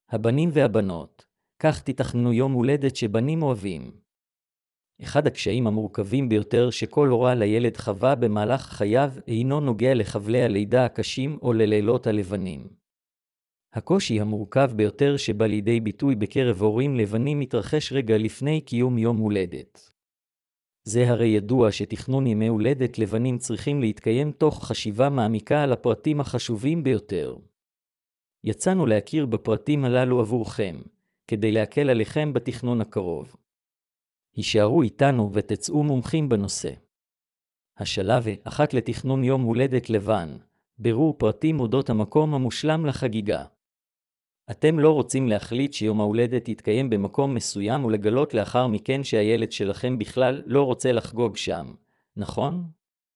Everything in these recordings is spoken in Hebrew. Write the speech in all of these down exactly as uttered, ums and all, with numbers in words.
הבנים והבנות, כך תתכננו יום הולדת שבנים אוהבים. אחד הקשיים המורכבים ביותר שכל הורה לילד חווה במהלך חייו אינו נוגע לחבלי הלידה הקשים או ללילות הלבנים. הקושי המורכב ביותר שבא לידי ביטוי בקרב הורים לבנים מתרחש רגע לפני קיום יום הולדת. זה הרי ידוע שתכנון ימי הולדת לבנים צריכים להתקיים תוך חשיבה מעמיקה על הפרטים החשובים ביותר. יצאנו להכיר בפרטים הללו עבורכם, כדי להקל עליכם בתכנון הקרוב. הישארו איתנו ותצאו מומחים בנושא. השלב אחת לתכנון יום הולדת לבן, בירור פרטים אודות המקום המושלם לחגיגה. אתם לא רוצים להחליט שיום ההולדת יתקיים במקום מסוים ולגלות לאחר מכן שהילד שלכם בכלל לא רוצה לחגוג שם, נכון?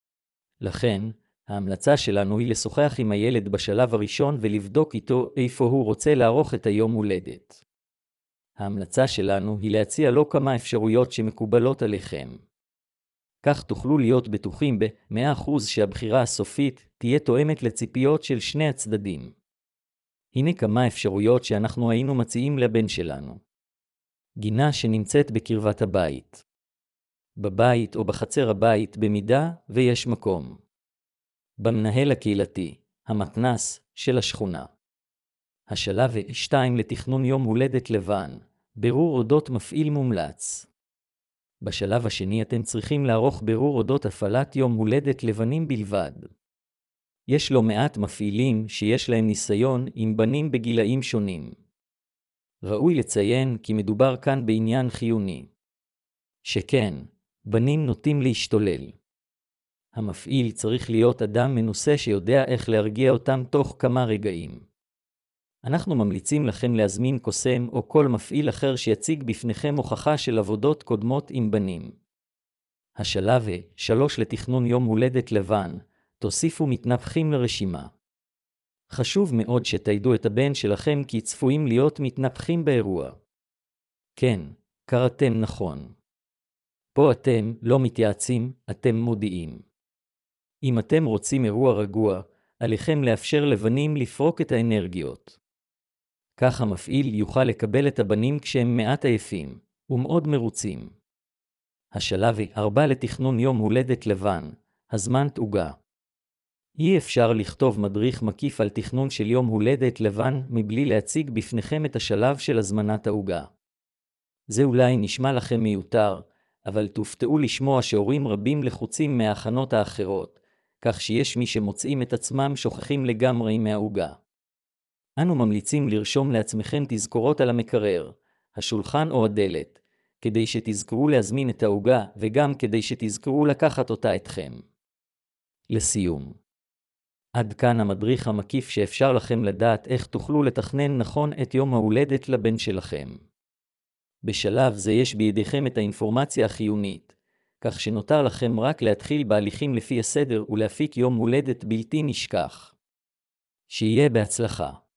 לכן, ההמלצה שלנו היא לשוחח עם הילד בשלב הראשון ולבדוק איתו איפה הוא רוצה לערוך את היום הולדת. ההמלצה שלנו היא להציע לו כמה אפשרויות שמקובלות עליכם. כך תוכלו להיות בטוחים ב-מאה אחוז שהבחירה הסופית תהיה תואמת לציפיות של שני הצדדים. הנה כמה אפשרויות שאנחנו היינו מציעים לבן שלנו. גינה שנמצאת בקרבת הבית. בבית או בחצר הבית במידה ויש מקום. במנהל הקהילתי, המתנ"ס של השכונה. השלב שתיים לתכנון יום הולדת לבן, בירור אודות מפעיל מומלץ. בשלב השני אתם צריכים לערוך בירור אודות הפעלת יום הולדת לבנים בלבד. יש לא מעט מפעילים שיש להם ניסיון עם בנים בגילאים שונים. ראוי לציין כי מדובר כאן בעניין חיוני. שכן, בנים נוטים להשתולל. המפעיל צריך להיות אדם מנוסה שיודע איך להרגיע אותם תוך כמה רגעים. אנחנו ממליצים לכם להזמין קוסם או כל מפעיל אחר שיציג בפניכם הוכחה של עבודות קודמות עם בנים. השלב שלוש לתכנון יום הולדת לבן, תוסיפו מתנפחים לרשימה. חשוב מאוד שתדעו את הבן שלכם כי צפויים להיות מתנפחים באירוע. כן, קראתם נכון. פה אתם לא מתייעצים, אתם מודיעים. אם אתם רוצים אירוע רגוע, עליכם לאפשר לבנים לפרוק את האנרגיות. כך המפעיל יוכל לקבל את הבנים כשהם מעט עייפים, ומאוד מרוצים. השלב ארבע לתכנון יום הולדת לבן, הזמן תעוגה. אי אפשר לכתוב מדריך מקיף על תכנון של יום הולדת לבן מבלי להציג בפניכם את השלב של הזמנת העוגה. זה אולי נשמע לכם מיותר, אבל תופתעו לשמוע שהורים רבים לחוצים מההכנות האחרות, כך שיש מי שמוצאים את עצמם שוכחים לגמרי מהעוגה. אנו ממליצים לרשום לעצמכם תזכורות על המקרר, השולחן או הדלת, כדי שתזכרו להזמין את העוגה וגם כדי שתזכרו לקחת אותה אתכם. לסיום. עד כאן המדריך המקיף שאפשר לכם לדעת איך תוכלו לתכנן נכון את יום ההולדת לבן שלכם. בשלב זה יש בידיכם את האינפורמציה החיונית, כך שנותר לכם רק להתחיל בהליכים לפי הסדר ולהפיק יום הולדת בלתי נשכח. שיהיה בהצלחה.